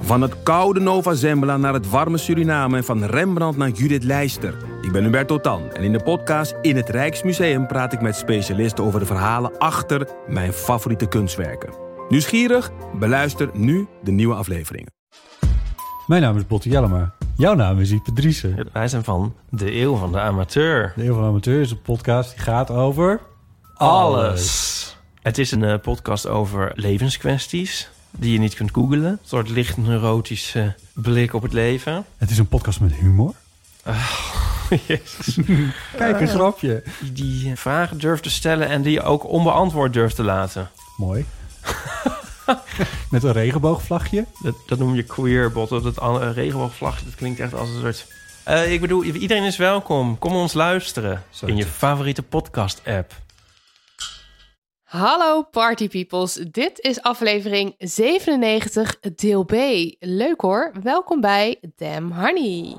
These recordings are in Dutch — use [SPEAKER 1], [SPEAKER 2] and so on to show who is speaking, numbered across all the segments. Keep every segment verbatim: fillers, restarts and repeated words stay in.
[SPEAKER 1] Van het koude Nova Zembla naar het warme Suriname en van Rembrandt naar Judith Leister. Ik ben Hubert Totan en in de podcast In het Rijksmuseum praat ik met specialisten over de verhalen achter mijn favoriete kunstwerken. Nieuwsgierig? Beluister nu de nieuwe afleveringen.
[SPEAKER 2] Mijn naam is Botte Jellema. Jouw naam is Ipe Driessen.
[SPEAKER 3] Wij zijn van De Eeuw van de Amateur.
[SPEAKER 2] De Eeuw van de Amateur is een podcast die gaat over...
[SPEAKER 3] Alles.
[SPEAKER 2] alles.
[SPEAKER 3] Het is een uh, podcast over levenskwesties die je niet kunt googlen. Een soort licht neurotische blik op het leven.
[SPEAKER 2] Het is een podcast met humor.
[SPEAKER 3] Oh, jezus.
[SPEAKER 2] Kijk, een grapje.
[SPEAKER 3] Die, die vragen durft te stellen en die je ook onbeantwoord durft te laten.
[SPEAKER 2] Mooi. Met een regenboogvlagje.
[SPEAKER 3] Dat, dat noem je queerbot. Dat uh, regenboogvlagje, dat klinkt echt als een soort... Uh, ik bedoel, iedereen is welkom. Kom ons luisteren Zo in je favoriete podcast-app.
[SPEAKER 4] Hallo party peoples, dit is aflevering zevenennegentig, deel B. Leuk hoor, welkom bij Damn Honey.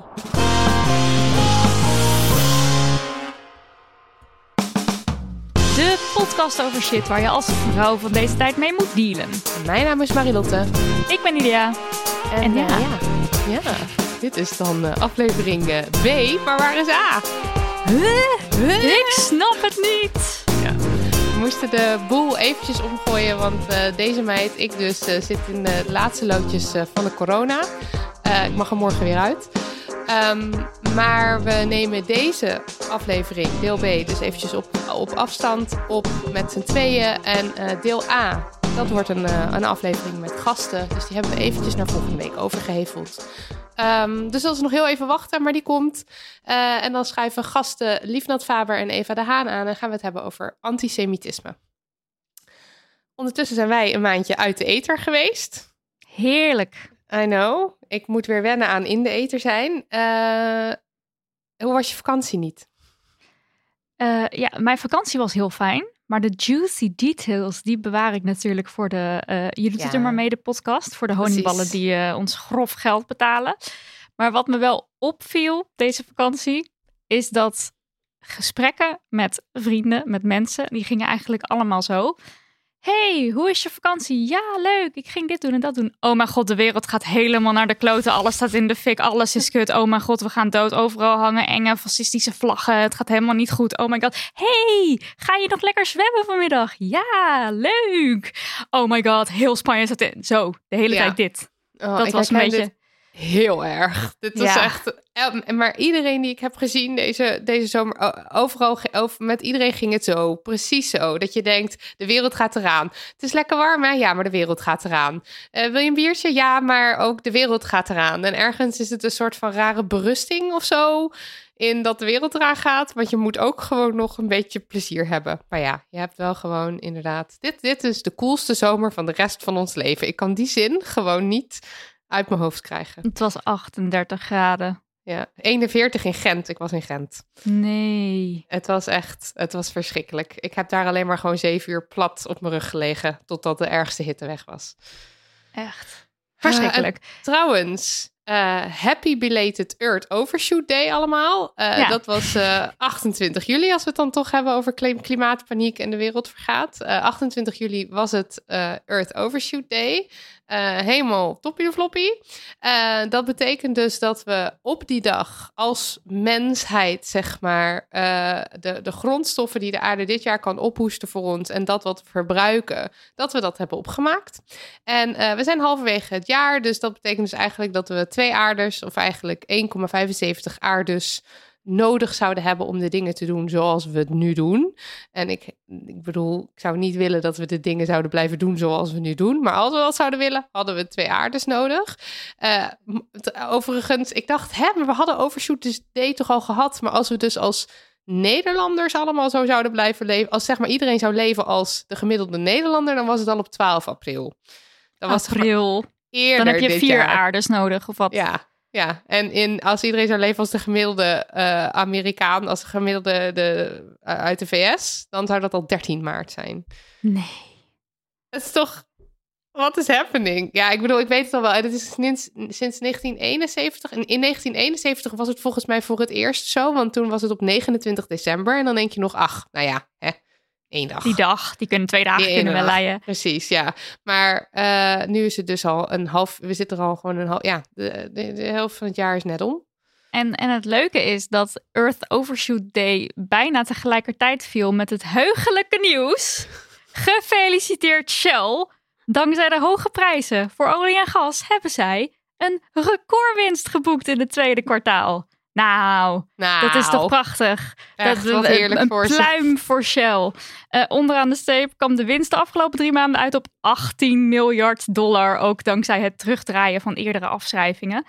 [SPEAKER 5] De podcast over shit waar je als vrouw van deze tijd mee moet dealen.
[SPEAKER 4] Mijn naam is Marilotte.
[SPEAKER 5] Ik ben Lydia.
[SPEAKER 4] En,
[SPEAKER 5] en ja.
[SPEAKER 4] Uh, ja, ja, dit is dan uh, aflevering uh, B, maar waar is A?
[SPEAKER 5] Huh? Huh? Ik snap het niet.
[SPEAKER 4] Ja. We moesten de boel eventjes omgooien, want uh, deze meid, ik dus, uh, zit in de laatste loodjes uh, van de corona. Uh, ik mag er morgen weer uit. Um, maar we nemen deze aflevering, deel B, dus eventjes op, op afstand op met z'n tweeën. En uh, deel A, dat wordt een, uh, een aflevering met gasten. Dus die hebben we eventjes naar volgende week overgeheveld. Um, dus dat is nog heel even wachten, maar die komt. Uh, en dan schuiven gasten Liefnat Faber en Eva de Haan aan en gaan we het hebben over antisemitisme. Ondertussen zijn wij een maandje uit de ether geweest.
[SPEAKER 5] Heerlijk.
[SPEAKER 4] I know. Ik moet weer wennen aan in de ether zijn. Uh, hoe was je vakantie niet?
[SPEAKER 5] Uh, ja, mijn vakantie was heel fijn. Maar de juicy details, die bewaar ik natuurlijk voor de uh, Jullie doet er maar mee de podcast. Voor de honingballen die uh, ons grof geld betalen. Maar wat me wel opviel deze vakantie, is dat gesprekken met vrienden, met mensen, die gingen eigenlijk allemaal zo. Hey, hoe is je vakantie? Ja, leuk. Ik ging dit doen en dat doen. Oh mijn god, de wereld gaat helemaal naar de kloten. Alles staat in de fik. Alles is kut. Oh mijn god, we gaan dood. Overal hangen enge fascistische vlaggen. Het gaat helemaal niet goed. Oh my god. Hey, ga je nog lekker zwemmen vanmiddag? Ja, leuk. Oh my god, heel Spanje staat in. Zo, de hele ja. tijd dit.
[SPEAKER 4] Oh,
[SPEAKER 5] dat was een beetje...
[SPEAKER 4] Heel erg. Dit was
[SPEAKER 5] ja.
[SPEAKER 4] echt... Maar iedereen die ik heb gezien deze, deze zomer... Overal, over, met iedereen ging het zo. Precies zo. Dat je denkt, de wereld gaat eraan. Het is lekker warm, hè? Ja, maar de wereld gaat eraan. Uh, wil je een biertje? Ja, maar ook de wereld gaat eraan. En ergens is het een soort van rare berusting of zo... in dat de wereld eraan gaat. Want je moet ook gewoon nog een beetje plezier hebben. Maar ja, je hebt wel gewoon inderdaad... Dit, dit is de coolste zomer van de rest van ons leven. Ik kan die zin gewoon niet... uit mijn hoofd krijgen.
[SPEAKER 5] Het was achtendertig graden.
[SPEAKER 4] Ja, eenenveertig in Gent. Ik was in Gent.
[SPEAKER 5] Nee.
[SPEAKER 4] Het was echt, het was verschrikkelijk. Ik heb daar alleen maar gewoon zeven uur plat op mijn rug gelegen, totdat de ergste hitte weg was.
[SPEAKER 5] Echt verschrikkelijk.
[SPEAKER 4] Uh, trouwens, uh, happy belated Earth Overshoot Day allemaal. Uh, ja. Dat was uh, achtentwintig juli, als we het dan toch hebben over klimaatpaniek en de wereld vergaat. Uh, achtentwintig juli was het uh, Earth Overshoot Day. Uh, helemaal toppie de floppie. Uh, dat betekent dus dat we op die dag als mensheid, zeg maar, uh, de, de grondstoffen die de aarde dit jaar kan ophoesten voor ons en dat wat we verbruiken, dat we dat hebben opgemaakt. En uh, we zijn halverwege het jaar, dus dat betekent dus eigenlijk dat we twee aardes, of eigenlijk één komma vijfenzeventig aardes nodig zouden hebben om de dingen te doen zoals we het nu doen. En ik, ik bedoel, ik zou niet willen dat we de dingen zouden blijven doen zoals we nu doen. Maar als we dat zouden willen, hadden we twee aardes nodig. Uh, overigens, ik dacht, hè, maar we hadden Overshoot Day toch al gehad. Maar als we dus als Nederlanders allemaal zo zouden blijven leven, als zeg maar iedereen zou leven als de gemiddelde Nederlander, dan was het al op twaalf april.
[SPEAKER 5] Dan was april.
[SPEAKER 4] Eerder
[SPEAKER 5] dan heb je
[SPEAKER 4] dit
[SPEAKER 5] vier
[SPEAKER 4] jaar.
[SPEAKER 5] aardes nodig, of wat?
[SPEAKER 4] Ja. Ja, en in, als iedereen zou leven als de gemiddelde uh, Amerikaan, als de gemiddelde de, uh, uit de V S, dan zou dat al dertien maart zijn.
[SPEAKER 5] Nee.
[SPEAKER 4] Het is toch... What is happening? Ja, ik bedoel, ik weet het al wel. Het is sinds, sinds negentien eenenzeventig. En in negentien eenenzeventig was het volgens mij voor het eerst zo. Want toen was het op negenentwintig december. En dan denk je nog, ach, nou ja, hè, één dag.
[SPEAKER 5] Die dag, die kunnen twee dagen
[SPEAKER 4] die
[SPEAKER 5] kunnen wel
[SPEAKER 4] dag.
[SPEAKER 5] leiden.
[SPEAKER 4] Precies, ja. Maar uh, nu is het dus al een half... We zitten er al gewoon een half... Ja, de, de, de helft van het jaar is net om.
[SPEAKER 5] En, en het leuke is dat Earth Overshoot Day bijna tegelijkertijd viel met het heugelijke nieuws. Gefeliciteerd Shell. Dankzij de hoge prijzen voor olie en gas hebben zij een recordwinst geboekt in het tweede kwartaal. Nou,
[SPEAKER 4] nou
[SPEAKER 5] dat is toch prachtig.
[SPEAKER 4] Echt,
[SPEAKER 5] dat,
[SPEAKER 4] wat heerlijk
[SPEAKER 5] een
[SPEAKER 4] voor ze.
[SPEAKER 5] pluim voor Shell. Uh, onderaan de streep kwam de winst de afgelopen drie maanden uit op achttien miljard dollar. Ook dankzij het terugdraaien van eerdere afschrijvingen.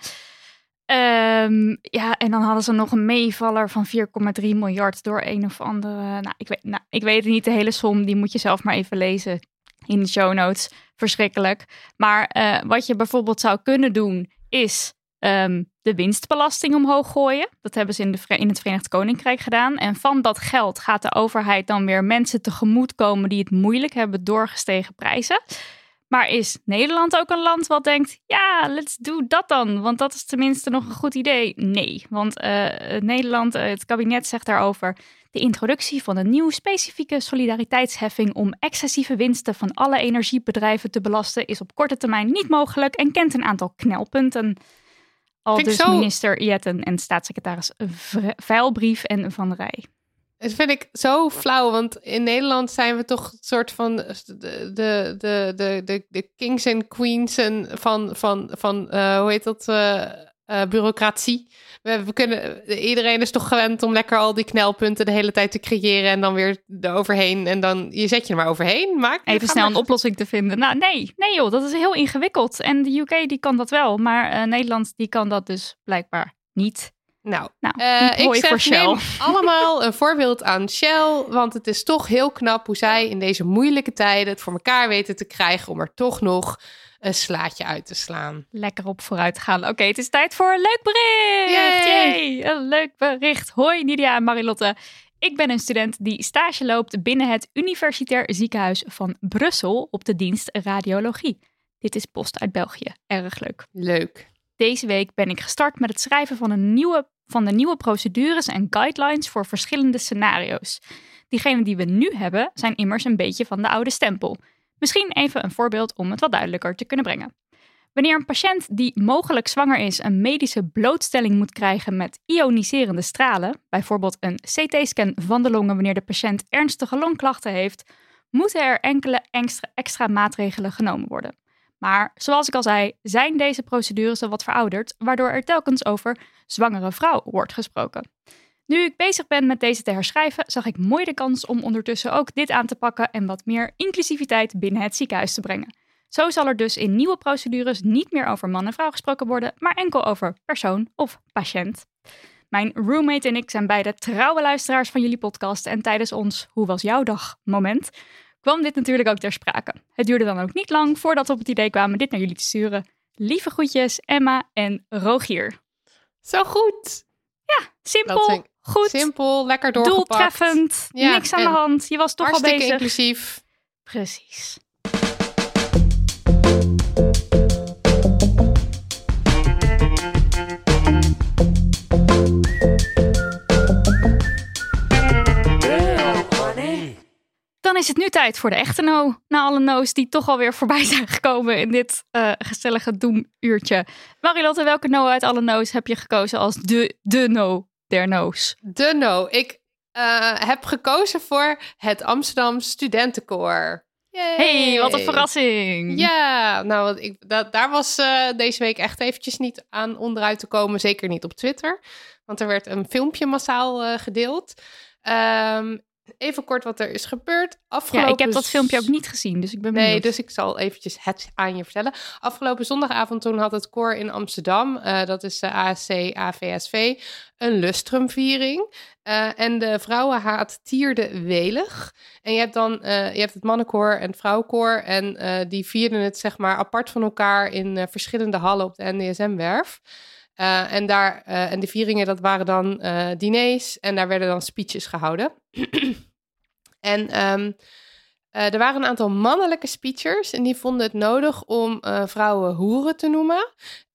[SPEAKER 5] Um, ja, en dan hadden ze nog een meevaller van vier komma drie miljard door een of andere... Nou ik, weet, nou, ik weet het niet, de hele som, die moet je zelf maar even lezen in de show notes. Verschrikkelijk. Maar uh, wat je bijvoorbeeld zou kunnen doen, is um, de winstbelasting omhoog gooien. Dat hebben ze in, de, in het Verenigd Koninkrijk gedaan. En van dat geld gaat de overheid dan weer mensen tegemoetkomen die het moeilijk hebben door gestegen prijzen. Maar is Nederland ook een land wat denkt, ja, let's do dat dan. Want dat is tenminste nog een goed idee. Nee, want uh, Nederland, uh, het kabinet zegt daarover... de introductie van een nieuwe specifieke solidariteitsheffing... om excessieve winsten van alle energiebedrijven te belasten... is op korte termijn niet mogelijk en kent een aantal knelpunten. Al dus zo... minister Jetten en staatssecretaris Veilbrief en Van Rij.
[SPEAKER 4] Dat vind ik zo flauw, want in Nederland zijn we toch een soort van de, de, de, de, de, de kings en queens en van, van, van uh, hoe heet dat, uh, uh, bureaucratie. We, we kunnen, iedereen is toch gewend om lekker al die knelpunten de hele tijd te creëren en dan weer eroverheen en dan je zet je er maar overheen. Maak,
[SPEAKER 5] Even snel
[SPEAKER 4] maar...
[SPEAKER 5] een oplossing te vinden. Nou nee, nee joh, dat is heel ingewikkeld. En de U K die kan dat wel, maar uh, Nederland die kan dat dus blijkbaar niet.
[SPEAKER 4] Nou,
[SPEAKER 5] nou
[SPEAKER 4] uh, ik zeg neem allemaal een voorbeeld aan Shell, want het is toch heel knap hoe zij in deze moeilijke tijden het voor elkaar weten te krijgen om er toch nog een slaatje uit te slaan.
[SPEAKER 5] Lekker op vooruit gaan. Oké, okay, het is tijd voor een leuk bericht. Yay! Yay! Een leuk bericht. Hoi Nidia en Marilotte. Ik ben een student die stage loopt binnen het Universitair Ziekenhuis van Brussel op de dienst radiologie. Dit is post uit België. Erg leuk.
[SPEAKER 4] Leuk.
[SPEAKER 5] Deze week ben ik gestart met het schrijven van, een nieuwe, van de nieuwe procedures en guidelines voor verschillende scenario's. Diegenen die we nu hebben zijn immers een beetje van de oude stempel. Misschien even een voorbeeld om het wat duidelijker te kunnen brengen. Wanneer een patiënt die mogelijk zwanger is een medische blootstelling moet krijgen met ioniserende stralen, bijvoorbeeld een C T-scan van de longen wanneer de patiënt ernstige longklachten heeft, moeten er enkele extra, extra maatregelen genomen worden. Maar zoals ik al zei, zijn deze procedures al wat verouderd, waardoor er telkens over zwangere vrouw wordt gesproken. Nu ik bezig ben met deze te herschrijven, zag ik mooi de kans om ondertussen ook dit aan te pakken en wat meer inclusiviteit binnen het ziekenhuis te brengen. Zo zal er dus in nieuwe procedures niet meer over man en vrouw gesproken worden, maar enkel over persoon of patiënt. Mijn roommate en ik zijn beide trouwe luisteraars van jullie podcast en tijdens ons Hoe was jouw dag moment kwam dit natuurlijk ook ter sprake. Het duurde dan ook niet lang voordat we op het idee kwamen dit naar jullie te sturen. Lieve groetjes, Emma en Rogier.
[SPEAKER 4] Zo goed.
[SPEAKER 5] Ja, simpel, goed.
[SPEAKER 4] Simpel, lekker doorgepakt.
[SPEAKER 5] Doeltreffend, ja, niks aan de hand. Je was toch al bezig.
[SPEAKER 4] Hartstikke inclusief.
[SPEAKER 5] Precies. Dan is het nu tijd voor de echte no. Na alle no's die toch alweer voorbij zijn gekomen in dit uh, gezellige doemuurtje. Marilotte, welke no uit alle no's heb je gekozen als de, de no der no's?
[SPEAKER 4] De no. Ik uh, heb gekozen voor het Amsterdam Studentenkoor. Yay.
[SPEAKER 5] Hey, wat een verrassing.
[SPEAKER 4] Ja, nou, ik, dat, daar was uh, deze week echt eventjes niet aan onderuit te komen. Zeker niet op Twitter. Want er werd een filmpje massaal uh, gedeeld. Um, Even kort wat er is gebeurd. Afgelopen...
[SPEAKER 5] Ja, ik heb dat filmpje ook niet gezien, dus ik ben benieuwd.
[SPEAKER 4] Nee, dus ik zal eventjes het aan je vertellen. Afgelopen zondagavond toen had het koor in Amsterdam, uh, dat is de A S C A V S V, een lustrumviering. Uh, en de vrouwenhaat tierde welig. En je hebt dan uh, je hebt het mannenkoor en het vrouwenkoor. En uh, die vierden het zeg maar apart van elkaar in uh, verschillende hallen op de N D S M-werf. Uh, en, daar, uh, en de vieringen, dat waren dan uh, diners en daar werden dan speeches gehouden. en um, uh, er waren een aantal mannelijke speechers en die vonden het nodig om uh, vrouwen hoeren te noemen.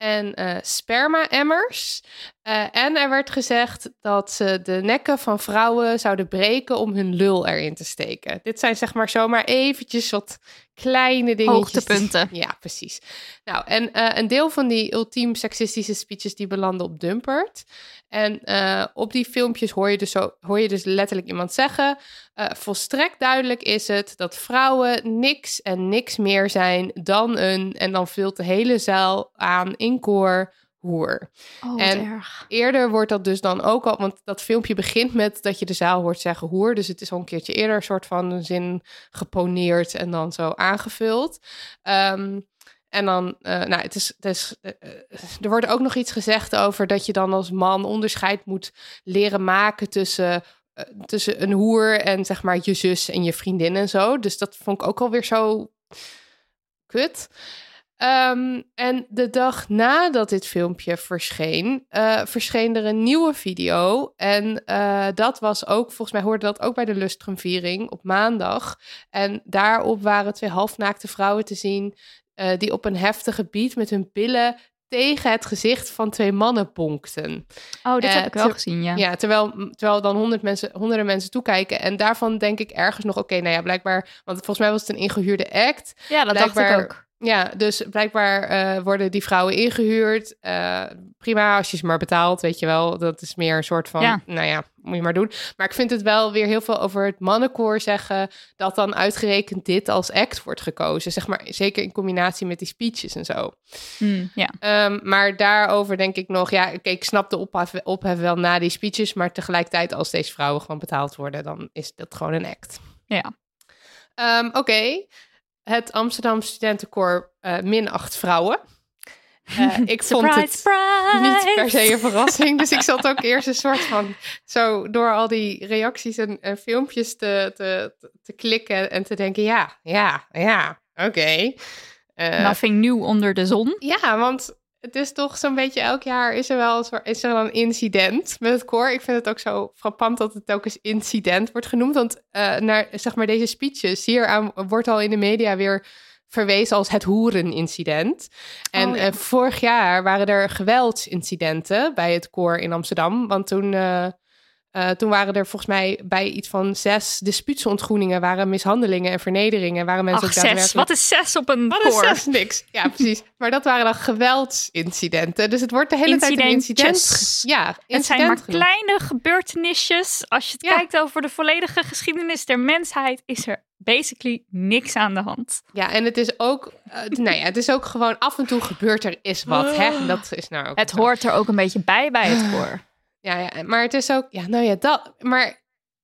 [SPEAKER 4] en uh, sperma-emmers. Uh, en er werd gezegd dat ze de nekken van vrouwen zouden breken om hun lul erin te steken. Dit zijn zeg maar zomaar eventjes wat kleine dingetjes.
[SPEAKER 5] Hoogtepunten.
[SPEAKER 4] Ja, precies. Nou, en uh, een deel van die ultiem seksistische speeches die belanden op Dumpert. En uh, op die filmpjes hoor je, dus zo, hoor je dus letterlijk iemand zeggen... Uh, volstrekt duidelijk is het dat vrouwen niks en niks meer zijn dan een... en dan vult de hele zaal aan in koor hoer.
[SPEAKER 5] Oh,
[SPEAKER 4] en
[SPEAKER 5] erg.
[SPEAKER 4] Eerder wordt dat dus dan ook al... want dat filmpje begint met dat je de zaal hoort zeggen hoer. Dus het is al een keertje eerder een soort van een zin geponeerd... en dan zo aangevuld. Um, En dan, uh, nou, het is, het is, uh, er wordt ook nog iets gezegd over dat je dan als man onderscheid moet leren maken tussen, uh, tussen een hoer en zeg maar je zus en je vriendin en zo. Dus dat vond ik ook alweer zo kut. Um, en de dag nadat dit filmpje verscheen, uh, verscheen er een nieuwe video. En uh, dat was ook, volgens mij hoorde dat ook bij de Lustrumviering op maandag. En daarop waren twee halfnaakte vrouwen te zien... Uh, die op een heftige beat met hun billen tegen het gezicht van twee mannen bonkten.
[SPEAKER 5] Oh, dit
[SPEAKER 4] uh,
[SPEAKER 5] heb ik wel ter- gezien, ja.
[SPEAKER 4] Ja, terwijl, terwijl dan honderd mensen, honderden mensen toekijken. En daarvan denk ik ergens nog, oké, okay, nou ja, blijkbaar... want volgens mij was het een ingehuurde act.
[SPEAKER 5] Ja, dat
[SPEAKER 4] blijkbaar,
[SPEAKER 5] dacht ik ook.
[SPEAKER 4] Ja, dus blijkbaar uh, worden die vrouwen ingehuurd. Uh, prima, als je ze maar betaalt, weet je wel. Dat is meer een soort van, ja. nou ja, moet je maar doen. Maar ik vind het wel weer heel veel over het mannenkoor zeggen... dat dan uitgerekend dit als act wordt gekozen. Zeg maar, zeker in combinatie met die speeches en zo.
[SPEAKER 5] Hmm, ja.
[SPEAKER 4] Um, maar daarover denk ik nog... ja, okay, ik snap de ophef, ophef wel na die speeches... maar tegelijkertijd als deze vrouwen gewoon betaald worden... dan is dat gewoon een act.
[SPEAKER 5] Ja.
[SPEAKER 4] Um, Oké. Okay. Het Amsterdam Studentenkoor uh, min acht vrouwen. Uh, ik
[SPEAKER 5] surprise,
[SPEAKER 4] vond het
[SPEAKER 5] surprise.
[SPEAKER 4] niet per se een verrassing. Dus ik zat ook eerst een soort van... zo door al die reacties en, en filmpjes te, te, te klikken... en te denken, ja, ja, ja, oké. Okay.
[SPEAKER 5] Uh, Nothing nieuw onder de zon.
[SPEAKER 4] Ja, want het is toch zo'n beetje... elk jaar is er wel een, soort, is er een incident met het koor. Ik vind het ook zo frappant dat het ook eens incident wordt genoemd. Want uh, naar zeg maar deze speeches... hieraan wordt al in de media weer... verwezen als het hoerenincident. En oh, ja. uh, vorig jaar waren er geweldsincidenten bij het koor in Amsterdam. Want toen, uh, uh, toen waren er volgens mij bij iets van zes dispuutsontgroeningen... waren mishandelingen en vernederingen. Waren mensen
[SPEAKER 5] Ach,
[SPEAKER 4] ook daadwerkelijk...
[SPEAKER 5] zes. Wat is zes op een
[SPEAKER 4] Wat
[SPEAKER 5] koor?
[SPEAKER 4] Wat is zes? Niks. Ja, precies. Maar dat waren dan geweldsincidenten. Dus het wordt de hele tijd een incident. Ja,
[SPEAKER 5] het zijn maar genoemd. Kleine gebeurtenisjes. Als je het ja. kijkt over de volledige geschiedenis der mensheid... is er basically niks aan de hand.
[SPEAKER 4] Ja, en het is ook... Uh, nou ja, het is ook gewoon af en toe gebeurt er is wat. Hè? Dat is nou ook
[SPEAKER 5] het zo. Hoort er ook een beetje bij bij het koor.
[SPEAKER 4] Ja, ja, maar het is ook... Ja, nou ja, dat... Maar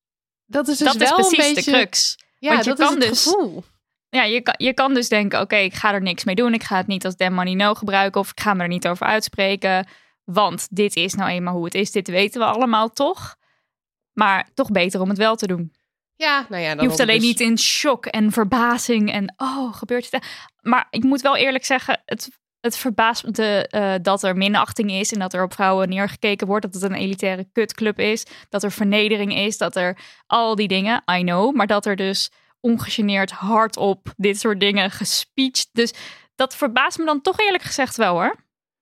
[SPEAKER 4] dat is dus
[SPEAKER 5] dat
[SPEAKER 4] wel
[SPEAKER 5] is precies
[SPEAKER 4] een beetje...
[SPEAKER 5] de crux.
[SPEAKER 4] Ja,
[SPEAKER 5] Want je
[SPEAKER 4] dat
[SPEAKER 5] kan
[SPEAKER 4] is het
[SPEAKER 5] dus,
[SPEAKER 4] gevoel.
[SPEAKER 5] Ja, je kan, je kan dus denken... Oké, okay, ik ga er niks mee doen. Ik ga het niet als damn money no gebruiken... of ik ga me er niet over uitspreken. Want dit is nou eenmaal hoe het is. Dit weten we allemaal toch. Maar toch beter om het wel te doen.
[SPEAKER 4] Ja, nou ja, dan
[SPEAKER 5] je hoeft alleen
[SPEAKER 4] dus...
[SPEAKER 5] niet in shock en verbazing en oh, gebeurt het. Maar ik moet wel eerlijk zeggen, het, het verbaast me de, uh, dat er minachting is en dat er op vrouwen neergekeken wordt, dat het een elitaire kutclub is, dat er vernedering is, dat er al die dingen, I know, maar dat er dus ongegeneerd hardop dit soort dingen gespeecht. Dus dat verbaast me dan toch eerlijk gezegd wel hoor.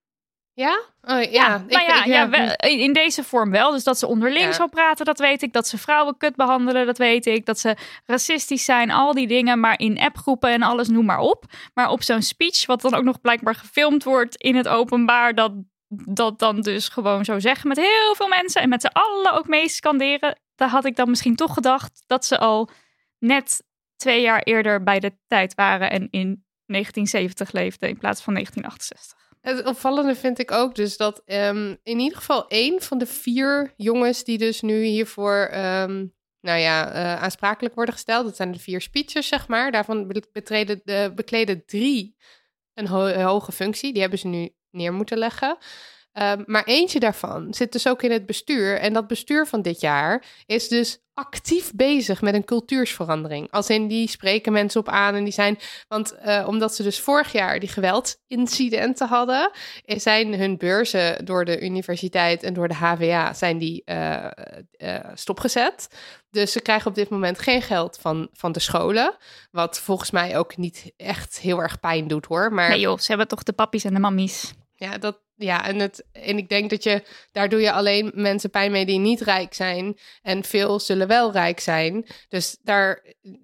[SPEAKER 4] Ja? Oh, ja.
[SPEAKER 5] ja,
[SPEAKER 4] ik,
[SPEAKER 5] nou ja,
[SPEAKER 4] ik, ja,
[SPEAKER 5] ja wel, in deze vorm wel. Dus dat ze onderling ja. zo praten, dat weet ik. Dat ze vrouwen kut behandelen, dat weet ik. Dat ze racistisch zijn, al die dingen. Maar in appgroepen en alles, noem maar op. Maar op zo'n speech, wat dan ook nog blijkbaar gefilmd wordt in het openbaar... dat dat dan dus gewoon zo zeggen met heel veel mensen... en met z'n allen ook mee scanderen... daar had ik dan misschien toch gedacht... dat ze al net twee jaar eerder bij de tijd waren... en in negentien zeventig leefden in plaats van negentien achtenzestig.
[SPEAKER 4] Het opvallende vind ik ook dus dat um, in ieder geval één van de vier jongens die dus nu hiervoor um, nou ja, uh, aansprakelijk worden gesteld. Dat zijn de vier speeches, zeg maar. Daarvan betreden de, bekleden drie een ho- hoge functie. Die hebben ze nu neer moeten leggen. Um, maar eentje daarvan zit dus ook in het bestuur. En dat bestuur van dit jaar is dus actief bezig met een cultuursverandering. Als in, die spreken mensen op aan en die zijn... Want uh, omdat ze dus vorig jaar die geweldincidenten hadden... zijn hun beurzen door de universiteit en door de H V A... zijn die uh, uh, stopgezet. Dus ze krijgen op dit moment geen geld van, van de scholen. Wat volgens mij ook niet echt heel erg pijn doet, hoor. Maar...
[SPEAKER 5] Nee joh, ze hebben toch de pappies en de mammies...
[SPEAKER 4] Ja, dat, ja en, het, en ik denk dat je... Daar doe je alleen mensen pijn mee die niet rijk zijn. En veel zullen wel rijk zijn. Dus daar...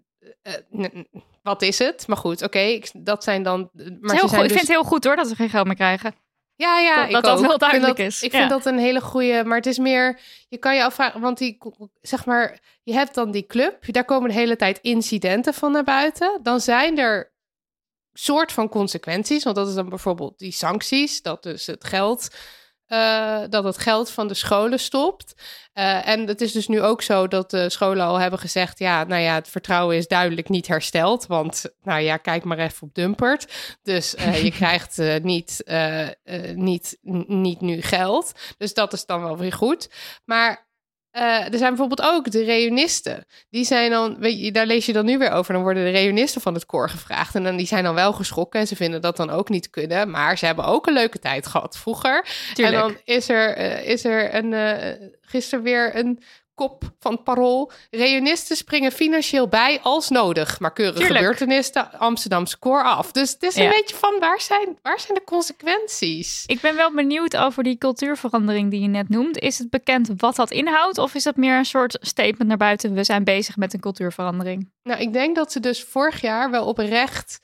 [SPEAKER 4] Uh, wat is het? Maar goed, oké, okay, dat zijn dan... Maar
[SPEAKER 5] heel
[SPEAKER 4] zijn
[SPEAKER 5] goed.
[SPEAKER 4] dus...
[SPEAKER 5] Ik vind het heel goed hoor, dat ze geen geld meer krijgen.
[SPEAKER 4] Ja, ja,
[SPEAKER 5] dat
[SPEAKER 4] ik
[SPEAKER 5] dat, dat wel duidelijk
[SPEAKER 4] dat,
[SPEAKER 5] is.
[SPEAKER 4] Ik
[SPEAKER 5] ja.
[SPEAKER 4] vind dat een hele goede... Maar het is meer... Je kan je afvragen... Want die, zeg maar... Je hebt dan die club. Daar komen de hele tijd incidenten van naar buiten. Dan zijn er soort van consequenties. Want dat is dan bijvoorbeeld die sancties. Dat dus het geld... Uh, dat het geld van de scholen stopt. Uh, en het is dus nu ook zo dat de scholen al hebben gezegd... ja, nou ja, het vertrouwen is duidelijk niet hersteld. Want, nou ja, kijk maar even op Dumpert. Dus uh, je krijgt uh, niet, uh, uh, niet, n- niet nu geld. Dus dat is dan wel weer goed. Maar... Uh, er zijn bijvoorbeeld ook de reunisten. Die zijn dan, weet je, daar lees je dan nu weer over. Dan worden de reunisten van het koor gevraagd. En dan, die zijn dan wel geschrokken. En ze vinden dat dan ook niet kunnen. Maar ze hebben ook een leuke tijd gehad vroeger. Tuurlijk. En dan is er, uh, is er een, uh, gisteren weer een kop van Parool. Reunisten springen financieel bij als nodig. Maar keurig
[SPEAKER 5] Tuurlijk.
[SPEAKER 4] gebeurtenis de Amsterdamse koor af. Dus het is een
[SPEAKER 5] ja.
[SPEAKER 4] beetje van, waar zijn, waar zijn de consequenties?
[SPEAKER 5] Ik ben wel benieuwd over die cultuurverandering die je net noemt. Is het bekend wat dat inhoudt? Of is dat meer een soort statement naar buiten? We zijn bezig met een cultuurverandering.
[SPEAKER 4] Nou, ik denk dat ze dus vorig jaar wel oprecht...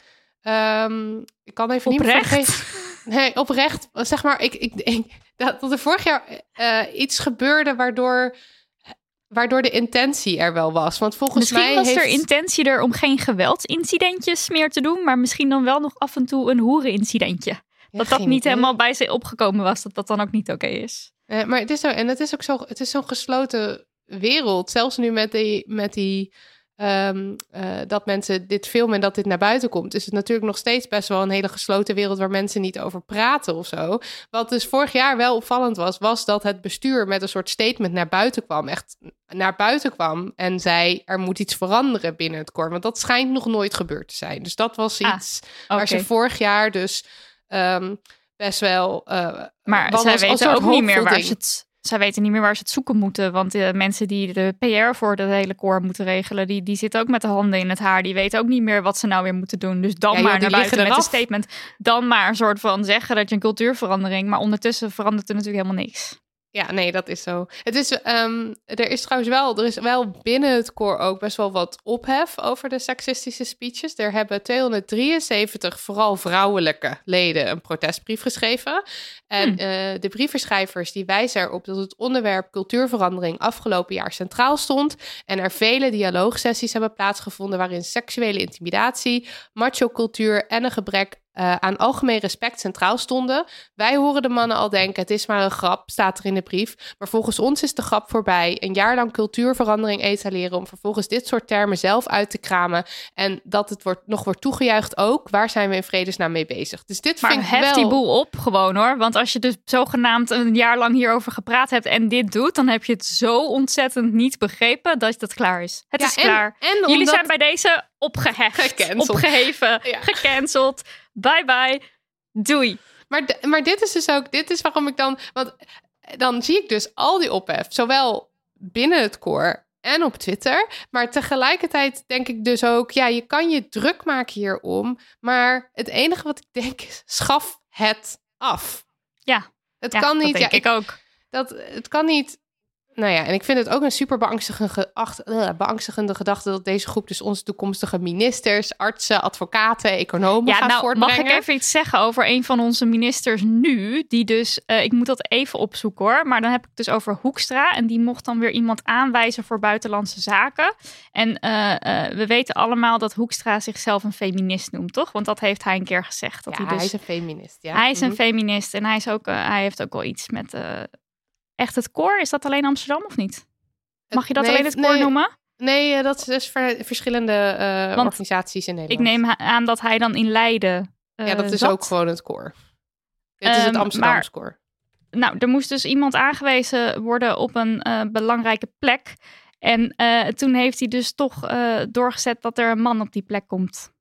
[SPEAKER 4] Um, ik kan even
[SPEAKER 5] oprecht?
[SPEAKER 4] niet meer Nee, oprecht. Zeg maar, ik, ik denk dat, dat er vorig jaar uh, iets gebeurde waardoor... Waardoor de intentie er wel was. Want volgens
[SPEAKER 5] misschien
[SPEAKER 4] mij
[SPEAKER 5] was
[SPEAKER 4] heeft...
[SPEAKER 5] er intentie er om geen geweldsincidentjes meer te doen. Maar misschien dan wel nog af en toe een hoerenincidentje. Ja, dat dat niet idee. helemaal bij ze opgekomen was. Dat dat dan ook niet oké okay is.
[SPEAKER 4] Uh, maar het is zo, en het is ook zo, het is zo'n gesloten wereld. Zelfs nu met die, met die um, uh, dat mensen dit filmen en dat dit naar buiten komt, is het natuurlijk nog steeds best wel een hele gesloten wereld waar mensen niet over praten of zo. Wat dus vorig jaar wel opvallend was, was dat het bestuur met een soort statement naar buiten kwam. Echt naar buiten kwam en zei, er moet iets veranderen binnen het koor. Want dat schijnt nog nooit gebeurd te zijn. Dus dat was iets ah, okay. waar ze vorig jaar dus um, best wel... Uh,
[SPEAKER 5] maar zij weten ook niet meer waar ze het... Zij weten niet meer waar ze het zoeken moeten. Want de mensen die de P R voor de hele koor moeten regelen, die, die zitten ook met de handen in het haar. Die weten ook niet meer wat ze nou weer moeten doen. Dus dan ja, maar joh, naar buiten met een statement. Dan maar een soort van zeggen dat je een cultuurverandering. Maar ondertussen verandert er natuurlijk helemaal niks.
[SPEAKER 4] Ja, nee, dat is zo. Het is, um, er is trouwens wel, er is wel binnen het koor ook best wel wat ophef over de seksistische speeches. Er hebben tweehonderddrieënzeventig vooral vrouwelijke leden een protestbrief geschreven. En hmm. uh, de brievenschrijvers die wijzen erop dat het onderwerp cultuurverandering afgelopen jaar centraal stond. En er vele dialoogsessies hebben plaatsgevonden waarin seksuele intimidatie, macho-cultuur en een gebrek Uh, aan algemeen respect centraal stonden. Wij horen de mannen al denken, het is maar een grap, staat er in de brief. Maar volgens ons is de grap voorbij. Een jaar lang cultuurverandering etaleren om vervolgens dit soort termen zelf uit te kramen. En dat het wordt, nog wordt toegejuicht ook. Waar zijn we in vredesnaam mee bezig? Dus dit
[SPEAKER 5] maar
[SPEAKER 4] vind ik
[SPEAKER 5] hef
[SPEAKER 4] wel...
[SPEAKER 5] die boel op gewoon hoor. Want als je dus zogenaamd een jaar lang hierover gepraat hebt en dit doet, dan heb je het zo ontzettend niet begrepen dat het klaar is. Het ja, is en, klaar. En omdat... Jullie zijn bij deze opgeheft, gecanceld. opgeheven, ja. gecanceld. Bye bye. Doei.
[SPEAKER 4] Maar, d- maar dit is dus ook, dit is waarom ik dan, want dan zie ik dus al die ophef, zowel binnen het koor en op Twitter, maar tegelijkertijd denk ik dus ook, ja, je kan je druk maken hierom, maar het enige wat ik denk is, schaf het af.
[SPEAKER 5] Ja,
[SPEAKER 4] het
[SPEAKER 5] ja,
[SPEAKER 4] kan niet.
[SPEAKER 5] Dat denk
[SPEAKER 4] ja,
[SPEAKER 5] ik, ik ook.
[SPEAKER 4] Dat, het kan niet. Nou ja, en ik vind het ook een super beangstigende, uh, beangstigende gedachte dat deze groep dus onze toekomstige ministers, artsen, advocaten, economen
[SPEAKER 5] ja,
[SPEAKER 4] gaat
[SPEAKER 5] nou,
[SPEAKER 4] voortbrengen.
[SPEAKER 5] Mag ik even iets zeggen over een van onze ministers nu, die dus, uh, ik moet dat even opzoeken hoor, maar dan heb ik dus over Hoekstra en die mocht dan weer iemand aanwijzen voor buitenlandse zaken. En uh, uh, we weten allemaal dat Hoekstra zichzelf een feminist noemt, toch? Want dat heeft hij een keer gezegd. Dat
[SPEAKER 4] ja,
[SPEAKER 5] hij, dus,
[SPEAKER 4] hij is een feminist. Ja.
[SPEAKER 5] Hij is
[SPEAKER 4] mm-hmm.
[SPEAKER 5] een feminist en hij, is ook, uh, hij heeft ook wel iets met... Uh, Echt het koor? Is dat alleen Amsterdam of niet? Mag je dat nee, alleen het koor
[SPEAKER 4] nee,
[SPEAKER 5] noemen?
[SPEAKER 4] Nee, dat is dus ver, verschillende uh, organisaties in Nederland.
[SPEAKER 5] Ik neem aan dat hij dan in Leiden uh,
[SPEAKER 4] Ja, dat is
[SPEAKER 5] zat.
[SPEAKER 4] ook gewoon het koor. Dit um, is het Amsterdamse koor.
[SPEAKER 5] Nou, er moest dus iemand aangewezen worden op een uh, belangrijke plek. En uh, toen heeft hij dus toch uh, doorgezet dat er een man op die plek komt.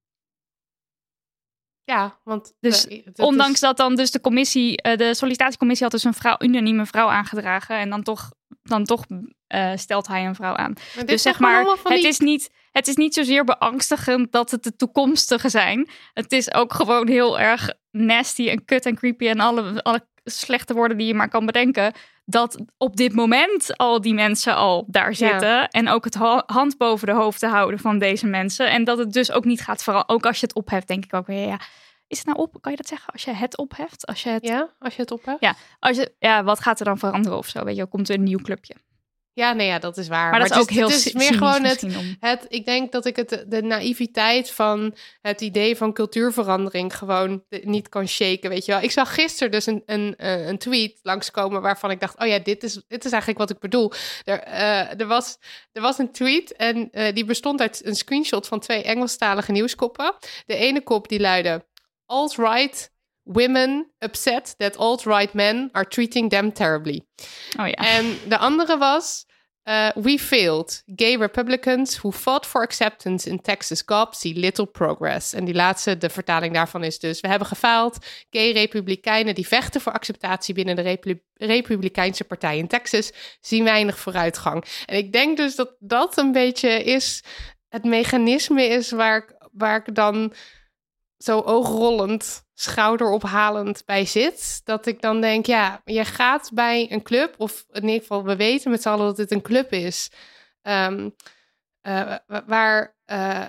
[SPEAKER 4] Ja, want...
[SPEAKER 5] Dus
[SPEAKER 4] uh, dat
[SPEAKER 5] ondanks
[SPEAKER 4] is...
[SPEAKER 5] dat dan dus de commissie, uh, de sollicitatiecommissie had dus een vrouw, unanieme vrouw aangedragen. En dan toch, dan toch uh, stelt hij een vrouw aan.
[SPEAKER 4] Maar
[SPEAKER 5] dus zeg maar, het die... is niet, het is niet zozeer beangstigend dat het de toekomstige zijn. Het is ook gewoon heel erg nasty en kut en creepy en alle, alle slechte woorden die je maar kan bedenken. Dat op dit moment al die mensen al daar zitten. Ja. En ook het ha- hand boven de hoofd te houden van deze mensen. En dat het dus ook niet gaat veranderen. Ook als je het opheft, denk ik ook weer, ja... Is het nou op? Kan je dat zeggen? Als je het opheft? Als je het...
[SPEAKER 4] Ja, als je het opheft?
[SPEAKER 5] Ja, als je... ja, wat gaat er dan veranderen of zo? Weet je, komt er een nieuw clubje.
[SPEAKER 4] Ja, nee, ja, dat is waar.
[SPEAKER 5] Maar, maar dat is ook heel
[SPEAKER 4] Het is meer gewoon het,
[SPEAKER 5] om...
[SPEAKER 4] het... Ik denk dat ik het de naïviteit van het idee van cultuurverandering gewoon niet kan shaken, weet je wel. Ik zag gisteren dus een, een, een tweet langskomen waarvan ik dacht, oh ja, dit is, dit is eigenlijk wat ik bedoel. Er, uh, er, was, er was een tweet en uh, die bestond uit een screenshot van twee Engelstalige nieuwskoppen. De ene kop die luidde... Alt-right women upset that alt-right men are treating them terribly.
[SPEAKER 5] Oh ja.
[SPEAKER 4] En de andere was... Uh, we failed. Gay Republicans who fought for acceptance in Texas Gop see little progress. En die laatste, de vertaling daarvan is dus... We hebben gefaald. Gay Republikeinen die vechten voor acceptatie... binnen de Repu- Republikeinse partij in Texas... zien weinig vooruitgang. En ik denk dus dat dat een beetje is... het mechanisme is waar ik, waar ik dan... zo oogrolend, schouderophalend bij zit. Dat ik dan denk, ja, je gaat bij een club... of in ieder geval, we weten met z'n allen dat het een club is... Um, uh, waar... Uh,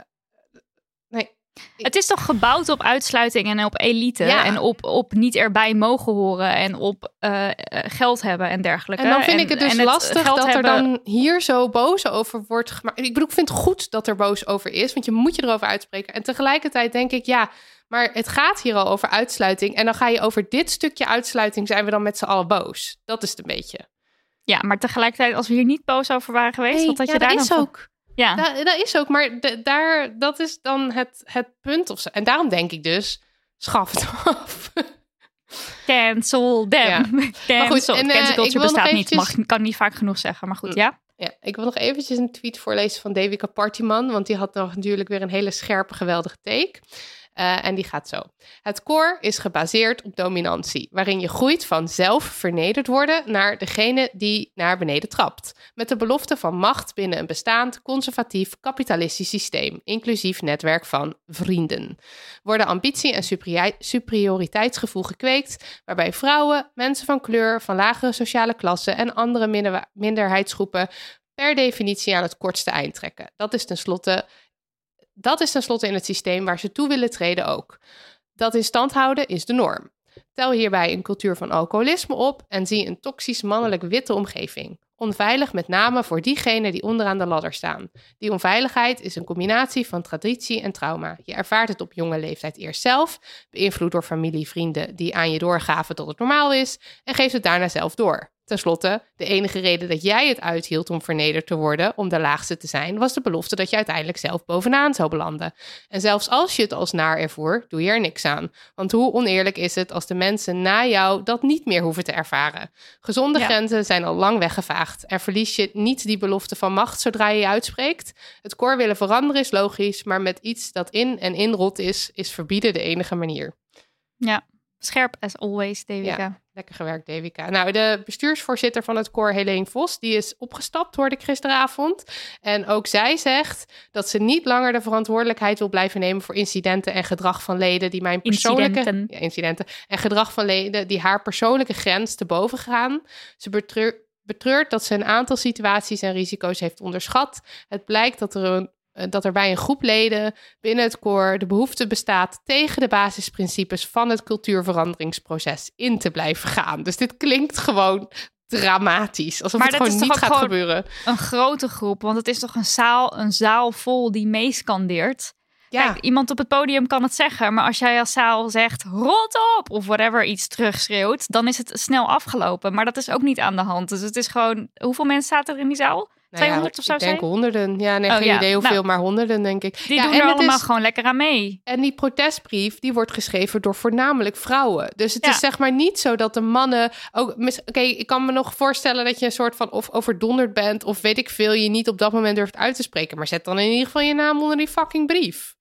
[SPEAKER 4] nee.
[SPEAKER 5] Het is toch gebouwd op uitsluiting en op elite... Ja. en op, op niet erbij mogen horen... en op uh, geld hebben en dergelijke.
[SPEAKER 4] En dan vind
[SPEAKER 5] en,
[SPEAKER 4] ik het dus
[SPEAKER 5] het
[SPEAKER 4] lastig dat
[SPEAKER 5] hebben...
[SPEAKER 4] er dan hier zo boos over wordt gemaakt. Ik bedoel, ik vind het goed dat er boos over is... want je moet je erover uitspreken. En tegelijkertijd denk ik, ja... maar het gaat hier al over uitsluiting... en dan ga je over dit stukje uitsluiting... zijn we dan met z'n allen boos. Dat is het een beetje.
[SPEAKER 5] Ja, maar tegelijkertijd, als we hier niet boos over waren geweest...
[SPEAKER 4] Nee,
[SPEAKER 5] wat had
[SPEAKER 4] ja,
[SPEAKER 5] je daar
[SPEAKER 4] dat is
[SPEAKER 5] dan
[SPEAKER 4] ook... Ja. Da- dat is ook, maar de, daar, dat is dan het, het punt of zo. En daarom denk ik dus, schaf het af.
[SPEAKER 5] Cancel them. Ja. Cancel.
[SPEAKER 4] Maar goed, en, uh,
[SPEAKER 5] cancel culture bestaat
[SPEAKER 4] eventjes...
[SPEAKER 5] niet. Mag, kan niet vaak genoeg zeggen, maar goed, ja.
[SPEAKER 4] Ja, ik wil nog eventjes een tweet voorlezen van Devika Partyman, want die had nog natuurlijk weer een hele scherpe, geweldige take. Uh, en die gaat zo. Het core is gebaseerd op dominantie, waarin je groeit van zelf vernederd worden naar degene die naar beneden trapt. Met de belofte van macht binnen een bestaand, conservatief, kapitalistisch systeem, inclusief netwerk van vrienden. Worden ambitie en superi- superioriteitsgevoel gekweekt, waarbij vrouwen, mensen van kleur, van lagere sociale klassen en andere minder- minderheidsgroepen per definitie aan het kortste eind trekken. Dat is tenslotte... Dat is tenslotte in het systeem waar ze toe willen treden ook. Dat in stand houden is de norm. Tel hierbij een cultuur van alcoholisme op en zie een toxisch mannelijk witte omgeving. Onveilig met name voor diegenen die onderaan de ladder staan. Die onveiligheid is een combinatie van traditie en trauma. Je ervaart het op jonge leeftijd eerst zelf, beïnvloed door familie, vrienden die aan je doorgaven tot het normaal is en geeft het daarna zelf door. Ten slotte, de enige reden dat jij het uithield om vernederd te worden, om de laagste te zijn, was de belofte dat je uiteindelijk zelf bovenaan zou belanden. En zelfs als je het als naar ervoer, doe je er niks aan. Want hoe oneerlijk is het als de mensen na jou dat niet meer hoeven te ervaren? Gezonde ja. grenzen zijn al lang weggevaagd. En verlies je niet die belofte van macht zodra je je uitspreekt? Het core willen veranderen is logisch, maar met iets dat in en in rot is, is verbieden de enige manier.
[SPEAKER 5] Ja. Scherp as always, Devika.
[SPEAKER 4] Ja, lekker gewerkt, Devika. Nou, de bestuursvoorzitter van het koor, Helene Vos, die is opgestapt, hoorde ik gisteravond. En ook zij zegt dat ze niet langer de verantwoordelijkheid wil blijven nemen voor incidenten en gedrag van leden die mijn persoonlijke...
[SPEAKER 5] Incidenten.
[SPEAKER 4] Ja, incidenten. En gedrag van leden die haar persoonlijke grens te boven gaan. Ze betreur, betreurt dat ze een aantal situaties en risico's heeft onderschat. Het blijkt dat er een dat er bij een groep leden binnen het koor de behoefte bestaat tegen de basisprincipes van het cultuurveranderingsproces in te blijven gaan. Dus dit klinkt gewoon dramatisch, alsof
[SPEAKER 5] maar
[SPEAKER 4] het gewoon niet gaat gebeuren.
[SPEAKER 5] Een grote groep, want het is toch een zaal, een zaal vol die meescandeert. Ja. Kijk, iemand op het podium kan het zeggen, maar als jij als zaal zegt rot op of whatever iets terugschreeuwt, dan is het snel afgelopen. Maar dat is ook niet aan de hand. Dus het is gewoon, hoeveel mensen zaten er in die zaal?
[SPEAKER 4] Nou
[SPEAKER 5] tweehonderd
[SPEAKER 4] ja,
[SPEAKER 5] of zo?
[SPEAKER 4] Ik denk
[SPEAKER 5] zijn?
[SPEAKER 4] honderden. Ja, nee, oh, geen ja. idee hoeveel, nou, maar honderden denk ik.
[SPEAKER 5] Die
[SPEAKER 4] ja,
[SPEAKER 5] doen
[SPEAKER 4] en
[SPEAKER 5] er allemaal
[SPEAKER 4] is,
[SPEAKER 5] gewoon lekker aan mee.
[SPEAKER 4] En die protestbrief, die wordt geschreven door voornamelijk vrouwen. Dus het ja. is zeg maar niet zo dat de mannen ook... Oké, okay, ik kan me nog voorstellen dat je een soort van of overdonderd bent of weet ik veel, je niet op dat moment durft uit te spreken. Maar zet dan in ieder geval je naam onder die fucking brief.
[SPEAKER 5] Ja,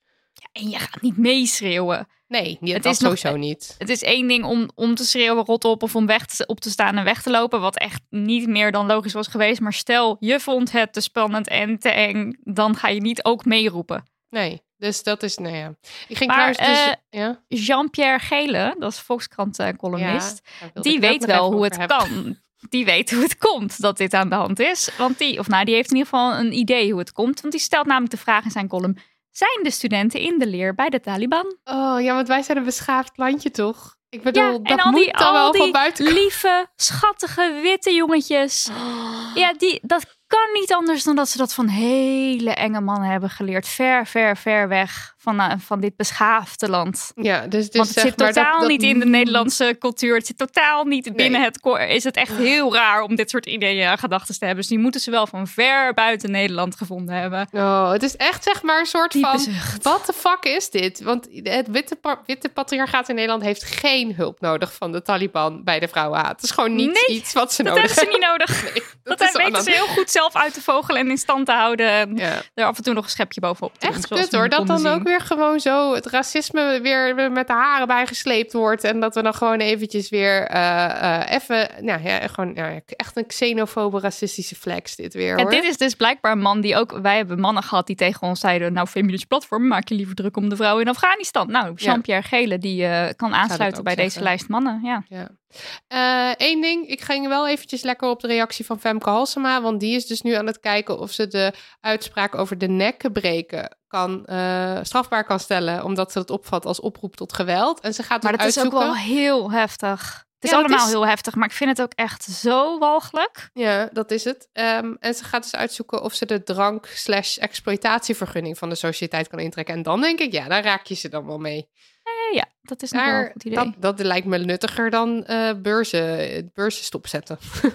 [SPEAKER 5] En je gaat niet meeschreeuwen.
[SPEAKER 4] Nee, niet,
[SPEAKER 5] het
[SPEAKER 4] dat
[SPEAKER 5] is
[SPEAKER 4] sowieso
[SPEAKER 5] nog,
[SPEAKER 4] niet.
[SPEAKER 5] Het is één ding om, om te schreeuwen, rot op of om weg te, op te staan en weg te lopen. Wat echt niet meer dan logisch was geweest. Maar stel, je vond het te spannend en te eng. Dan ga je niet ook meeroepen.
[SPEAKER 4] Nee, dus dat is, nou ja. Ik ging
[SPEAKER 5] maar,
[SPEAKER 4] trouwens dus...
[SPEAKER 5] Uh,
[SPEAKER 4] ja?
[SPEAKER 5] Jean-Pierre Gele, dat is Volkskrant-columnist.
[SPEAKER 4] Ja,
[SPEAKER 5] die weet wel hoe het hebben. kan. Die weet hoe het komt dat dit aan de hand is. Want die, of nou, die heeft in ieder geval een idee hoe het komt. Want die stelt namelijk de vraag in zijn column: zijn de studenten in de leer bij de Taliban?
[SPEAKER 4] Oh ja, want wij zijn een beschaafd landje, toch? Ik bedoel,
[SPEAKER 5] ja,
[SPEAKER 4] dat
[SPEAKER 5] en al
[SPEAKER 4] moet
[SPEAKER 5] die,
[SPEAKER 4] dan
[SPEAKER 5] al
[SPEAKER 4] wel
[SPEAKER 5] die
[SPEAKER 4] van buiten komen.
[SPEAKER 5] Lieve, schattige, witte jongetjes. Oh. Ja, die, dat kan niet anders dan dat ze dat van hele enge mannen hebben geleerd. Ver, ver, ver weg van, uh, van dit beschaafde land.
[SPEAKER 4] Ja, dus, dus
[SPEAKER 5] Want het
[SPEAKER 4] zeg
[SPEAKER 5] zit
[SPEAKER 4] maar
[SPEAKER 5] totaal
[SPEAKER 4] dat, dat...
[SPEAKER 5] niet in de Nederlandse cultuur. Het zit totaal niet
[SPEAKER 4] nee.
[SPEAKER 5] binnen het koor. Is het echt heel raar om dit soort ideeën en gedachten te hebben. Dus die moeten ze wel van ver buiten Nederland gevonden hebben.
[SPEAKER 4] Oh, het is echt zeg maar een soort
[SPEAKER 5] Diepe
[SPEAKER 4] van...
[SPEAKER 5] zucht.
[SPEAKER 4] Wat de fuck is dit? Want het witte, pa- witte patriarchaat in Nederland heeft geen hulp nodig van de Taliban bij de vrouwenhaat. Het is gewoon niet
[SPEAKER 5] nee,
[SPEAKER 4] iets wat ze
[SPEAKER 5] dat
[SPEAKER 4] nodig
[SPEAKER 5] hebben.
[SPEAKER 4] hebben.
[SPEAKER 5] Ze niet nodig.
[SPEAKER 4] Nee,
[SPEAKER 5] dat
[SPEAKER 4] dat
[SPEAKER 5] dat weten ze heel goed zelf uit te vogelen en in stand te houden. En
[SPEAKER 4] ja.
[SPEAKER 5] er af en toe nog een schepje bovenop te
[SPEAKER 4] Echt
[SPEAKER 5] doen.
[SPEAKER 4] kut hoor, dat dan zien. Ook weer gewoon zo het racisme weer met de haren bijgesleept wordt. En dat we dan gewoon eventjes weer uh, uh, even, nou ja, gewoon ja, echt een xenofobe racistische flex dit weer hoor.
[SPEAKER 5] En dit is dus blijkbaar een man die ook, wij hebben mannen gehad die tegen ons zeiden, nou feministisch platform, maak je liever druk om de vrouwen in Afghanistan. Nou, Jean-Pierre ja. Gele die uh, kan aansluiten bij zeggen. Deze lijst mannen. Ja.
[SPEAKER 4] ja. Eén uh, ding, ik ging wel eventjes lekker op de reactie van Femke Halsema, want die is dus nu aan het kijken of ze de uitspraak over de nekken breken kan, uh, strafbaar kan stellen, omdat ze het opvat als oproep tot geweld. En ze gaat
[SPEAKER 5] maar dat
[SPEAKER 4] uitzoeken...
[SPEAKER 5] is ook wel heel heftig. Het is ja, allemaal is... heel heftig, maar ik vind het ook echt zo walgelijk.
[SPEAKER 4] Ja, dat is het. Um, en ze gaat dus uitzoeken of ze de drank slash exploitatievergunning van de sociëteit kan intrekken. En dan denk ik, ja, daar raak je ze dan wel mee.
[SPEAKER 5] Eh, ja, dat is nog wel een goed idee.
[SPEAKER 4] Dat, dat lijkt me nuttiger dan uh, beurzen, beurzen stopzetten.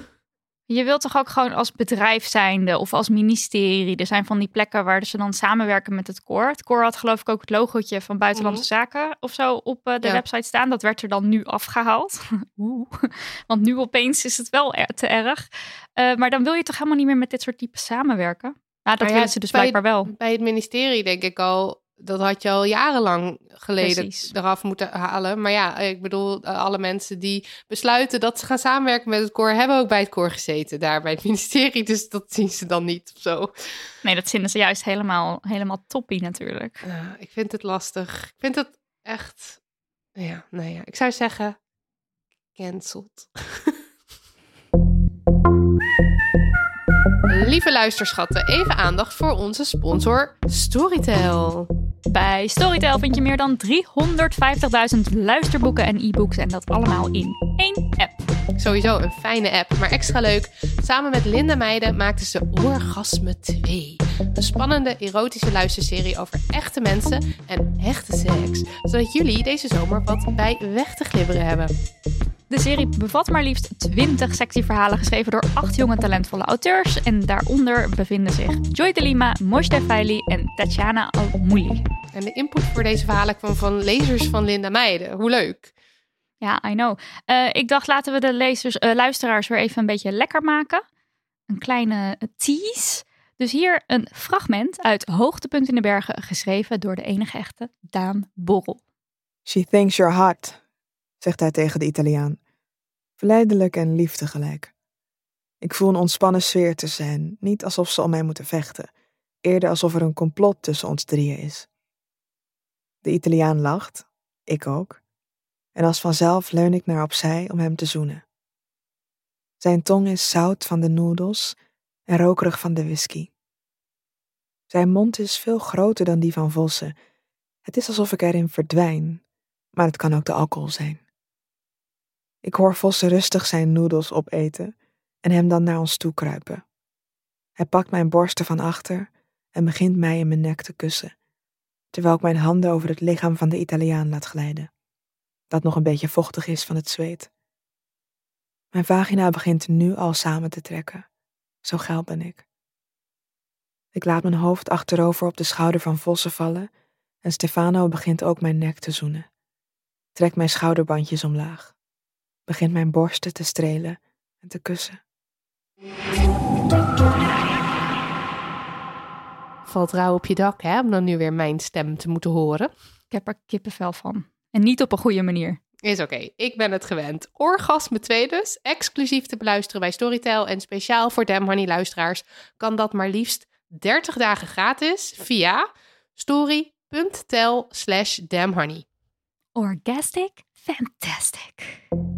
[SPEAKER 5] Je wilt toch ook gewoon als bedrijf zijnde of als ministerie. Er zijn van die plekken waar ze dan samenwerken met het koor. Het koor had geloof ik ook het logootje van Buitenlandse mm-hmm. Zaken of zo op uh, de ja. website staan. Dat werd er dan nu afgehaald. Oeh. Want nu opeens is het wel er- te erg. Uh, maar dan wil je toch helemaal niet meer met dit soort typen samenwerken? Nou, dat maar willen ja, ze dus blijkbaar
[SPEAKER 4] bij,
[SPEAKER 5] wel.
[SPEAKER 4] Bij het ministerie denk ik al... Dat had je al jarenlang geleden
[SPEAKER 5] Precies.
[SPEAKER 4] eraf moeten halen. Maar ja, ik bedoel, alle mensen die besluiten dat ze gaan samenwerken met het koor, hebben ook bij het koor gezeten daar bij het ministerie. Dus dat zien ze dan niet of zo.
[SPEAKER 5] Nee, dat vinden ze juist helemaal, helemaal toppie natuurlijk.
[SPEAKER 4] Ja, ik vind het lastig. Ik vind het echt, ja, nou ja, ik zou zeggen, cancelled. Lieve luisterschatten, even aandacht voor onze sponsor Storytel.
[SPEAKER 5] Bij Storytel vind je meer dan driehonderdvijftigduizend luisterboeken en e-books en dat allemaal in één app.
[SPEAKER 4] Sowieso een fijne app, maar extra leuk. Samen met Linda Meijden maakten ze Orgasme twee. Een spannende erotische luisterserie over echte mensen en hechte seks. Zodat jullie deze zomer wat bij weg te glibberen hebben.
[SPEAKER 5] De serie bevat maar liefst twintig sexy verhalen geschreven door acht jonge talentvolle auteurs. En daaronder bevinden zich Joy de Lima, Moshe Faili en Tatjana Al-Mouli.
[SPEAKER 4] En de input voor deze verhalen kwam van lezers van Linda Meijden. Hoe leuk.
[SPEAKER 5] Ja, I know. Uh, ik dacht, laten we de lezers, uh, luisteraars weer even een beetje lekker maken. Een kleine tease. Dus hier een fragment uit Hoogtepunt in de Bergen, geschreven door de enige echte Daan Borrel.
[SPEAKER 6] She thinks you're hot, zegt hij tegen de Italiaan. Verleidelijk en lief tegelijk. Ik voel een ontspannen sfeer te zijn, niet alsof ze om mij moeten vechten. Eerder alsof er een complot tussen ons drieën is. De Italiaan lacht, ik ook. En als vanzelf leun ik naar opzij om hem te zoenen. Zijn tong is zout van de noedels en rokerig van de whisky. Zijn mond is veel groter dan die van Vossen. Het is alsof ik erin verdwijn, maar het kan ook de alcohol zijn. Ik hoor Vossen rustig zijn noedels opeten en hem dan naar ons toe kruipen. Hij pakt mijn borsten van achter en begint mij in mijn nek te kussen, terwijl ik mijn handen over het lichaam van de Italiaan laat glijden, dat nog een beetje vochtig is van het zweet. Mijn vagina begint nu al samen te trekken, zo geil ben ik. Ik laat mijn hoofd achterover op de schouder van Vossen vallen en Stefano begint ook mijn nek te zoenen. Trekt mijn schouderbandjes omlaag, begint mijn borsten te strelen en te kussen.
[SPEAKER 4] valt rauw op je dak, hè? Om dan nu weer mijn stem te moeten horen.
[SPEAKER 5] Ik heb er kippenvel van. En niet op een goede manier.
[SPEAKER 4] Is oké, okay. Ik ben het gewend. Orgasme twee dus, exclusief te beluisteren bij Storytel. En speciaal voor Damn Honey luisteraars kan dat maar liefst dertig dagen gratis via story.tel slash damnhoney.
[SPEAKER 5] Orgastic fantastic.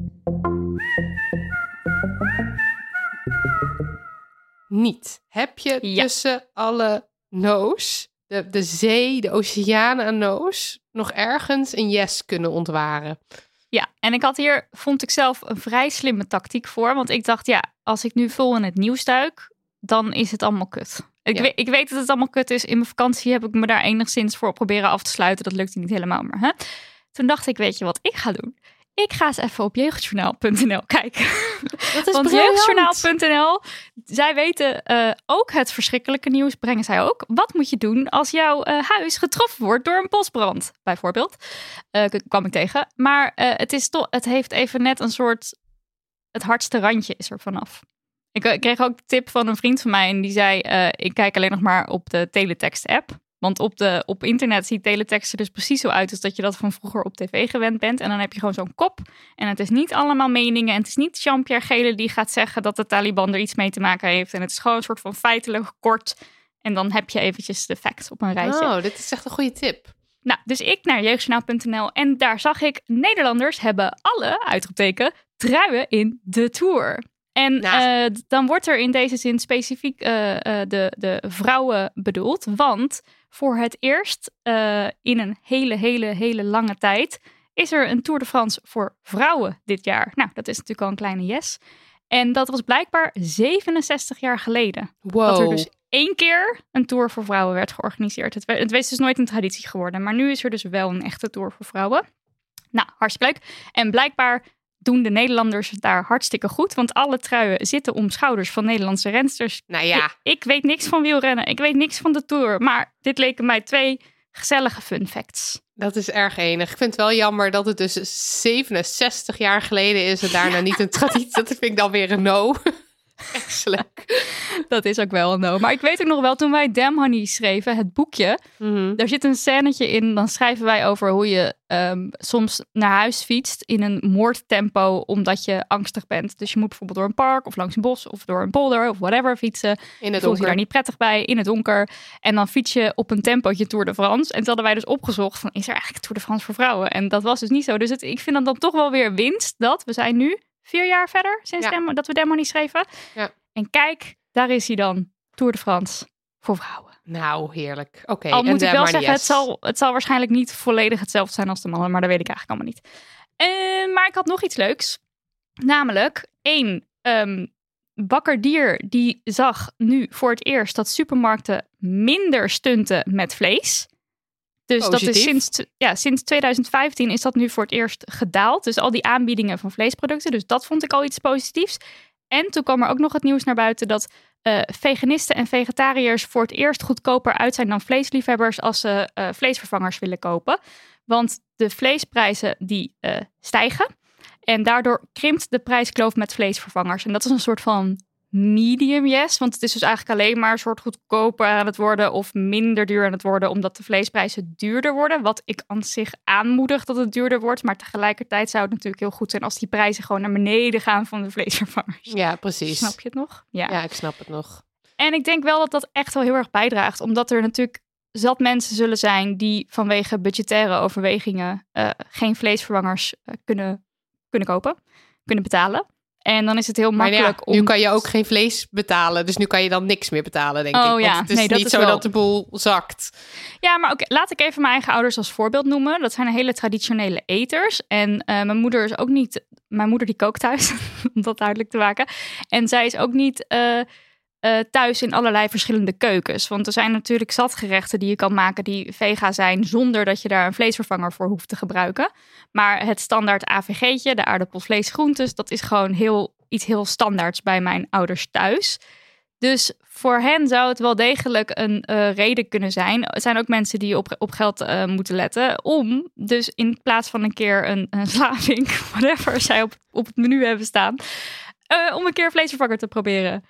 [SPEAKER 4] Niet. Heb je ja. tussen alle no's, de, de zee, de oceanen aan no's, nog ergens een yes kunnen ontwaren?
[SPEAKER 5] Ja, en ik had hier, vond ik zelf, een vrij slimme tactiek voor. Want ik dacht, ja, als ik nu vol in het nieuws duik, dan is het allemaal kut. Ik, ja. weet, ik weet dat het allemaal kut is. In mijn vakantie heb ik me daar enigszins voor proberen af te sluiten. Dat lukte niet helemaal, maar hè? Toen dacht ik, weet je wat ik ga doen? Ik ga eens even op jeugdjournaal punt n l kijken.
[SPEAKER 4] Dat is
[SPEAKER 5] Want
[SPEAKER 4] briljant.
[SPEAKER 5] jeugdjournaal punt n l, zij weten uh, ook het verschrikkelijke nieuws, brengen zij ook. Wat moet je doen als jouw uh, huis getroffen wordt door een bosbrand, bijvoorbeeld? Uh, kwam ik tegen. Maar uh, het, is toch, het heeft even net een soort, het hardste randje is er vanaf. Ik, ik kreeg ook een tip van een vriend van mij en die zei, uh, ik kijk alleen nog maar op de teletext app. Want op, de, op internet ziet teletext er dus precies zo uit als dat je dat van vroeger op tv gewend bent. En dan heb je gewoon zo'n kop. En het is niet allemaal meningen. En het is niet Jean-Pierre Gele die gaat zeggen dat de Taliban er iets mee te maken heeft. En het is gewoon een soort van feitelijk kort. En dan heb je eventjes de facts op een rijtje.
[SPEAKER 4] Oh, dit is echt een goede tip.
[SPEAKER 5] Nou, dus ik naar jeugdjournaal punt n l en daar zag ik, Nederlanders hebben alle, uitroepteken, truien in de Tour. En nou. uh, dan wordt er in deze zin specifiek uh, uh, de, de vrouwen bedoeld. Want voor het eerst uh, in een hele, hele, hele lange tijd is er een Tour de France voor vrouwen dit jaar. Nou, dat is natuurlijk al een kleine yes. En dat was blijkbaar zevenenzestig jaar geleden.
[SPEAKER 4] Wow.
[SPEAKER 5] Dat er dus één keer een Tour voor vrouwen werd georganiseerd. Het, het is dus nooit een traditie geworden. Maar nu is er dus wel een echte Tour voor vrouwen. Nou, hartstikke leuk. En blijkbaar doen de Nederlanders daar hartstikke goed. Want alle truien zitten om schouders van Nederlandse rensters.
[SPEAKER 4] Nou ja.
[SPEAKER 5] Ik, ik weet niks van wielrennen. Ik weet niks van de Tour. Maar dit leken mij twee gezellige fun facts.
[SPEAKER 4] Dat is erg enig. Ik vind het wel jammer dat het dus zevenenzestig jaar geleden is en daarna ja. niet een traditie. Dat vind ik dan weer een no. Eigenlijk.
[SPEAKER 5] Dat is ook wel een no. Maar ik weet ook nog wel, toen wij Damn Honey schreven, het boekje, mm-hmm. daar zit een scènetje in. Dan schrijven wij over hoe je um, soms naar huis fietst in een moordtempo, omdat je angstig bent. Dus je moet bijvoorbeeld door een park of langs een bos of door een polder of whatever fietsen.
[SPEAKER 4] In het
[SPEAKER 5] je voelt je daar niet prettig bij, in het donker. En dan fiets je op een tempootje Tour de France. En toen hadden wij dus opgezocht van, is er eigenlijk Tour de France voor vrouwen? En dat was dus niet zo. Dus het, ik vind dat dan toch wel weer winst dat we zijn nu vier jaar verder sinds
[SPEAKER 4] ja.
[SPEAKER 5] Dem- dat we Damn Honey schreven.
[SPEAKER 4] Ja.
[SPEAKER 5] En kijk, daar is hij dan. Tour de France voor vrouwen.
[SPEAKER 4] Nou, heerlijk. Oké. Okay,
[SPEAKER 5] Al moet ik wel
[SPEAKER 4] yes.
[SPEAKER 5] zeggen, het zal, het zal waarschijnlijk niet volledig hetzelfde zijn als de mannen. Maar dat weet ik eigenlijk allemaal niet. Uh, maar ik had nog iets leuks. Namelijk, één, um, Bakker Dier die zag nu voor het eerst dat supermarkten minder stunten met vlees. Dus
[SPEAKER 4] Positief.
[SPEAKER 5] dat is sinds, ja, sinds twintig vijftien is dat nu voor het eerst gedaald. Dus al die aanbiedingen van vleesproducten. Dus dat vond ik al iets positiefs. En toen kwam er ook nog het nieuws naar buiten dat uh, veganisten en vegetariërs voor het eerst goedkoper uit zijn dan vleesliefhebbers als ze uh, vleesvervangers willen kopen. Want de vleesprijzen die uh, stijgen. En daardoor krimpt de prijskloof met vleesvervangers. En dat is een soort van medium yes. Want het is dus eigenlijk alleen maar een soort goedkoper aan het worden of minder duur aan het worden, omdat de vleesprijzen duurder worden. Wat ik aan zich aanmoedig dat het duurder wordt. Maar tegelijkertijd zou het natuurlijk heel goed zijn als die prijzen gewoon naar beneden gaan van de vleesvervangers.
[SPEAKER 4] Ja, precies.
[SPEAKER 5] Snap je het nog?
[SPEAKER 4] Ja, ja ik snap het nog.
[SPEAKER 5] En ik denk wel dat dat echt wel heel erg bijdraagt. Omdat er natuurlijk zat mensen zullen zijn die vanwege budgettaire overwegingen uh, geen vleesvervangers uh, kunnen, kunnen kopen, kunnen betalen. En dan is het heel makkelijk
[SPEAKER 4] ja, nu
[SPEAKER 5] om...
[SPEAKER 4] kan je ook geen vlees betalen. Dus nu kan je dan niks meer betalen, denk
[SPEAKER 5] oh,
[SPEAKER 4] ik. Want
[SPEAKER 5] ja.
[SPEAKER 4] het is
[SPEAKER 5] nee, dat
[SPEAKER 4] niet
[SPEAKER 5] is
[SPEAKER 4] zo
[SPEAKER 5] wel...
[SPEAKER 4] dat de boel zakt.
[SPEAKER 5] Ja, maar oké, okay, laat ik even mijn eigen ouders als voorbeeld noemen. Dat zijn hele traditionele eters. En uh, mijn moeder is ook niet... Mijn moeder die kookt thuis, om dat duidelijk te maken. En zij is ook niet uh, uh, thuis in allerlei verschillende keukens. Want er zijn natuurlijk zatgerechten die je kan maken die vega zijn, zonder dat je daar een vleesvervanger voor hoeft te gebruiken. Maar het standaard A V G'tje, de aardappels, vlees, groentes, dat is gewoon heel... iets heel standaards bij mijn ouders thuis. Dus voor hen zou het wel degelijk een uh, reden kunnen zijn. Er zijn ook mensen die op, op geld uh, moeten letten. Om dus in plaats van een keer een, een slavink, whatever zij op, op het menu hebben staan, uh, om een keer vleesvervanger te proberen.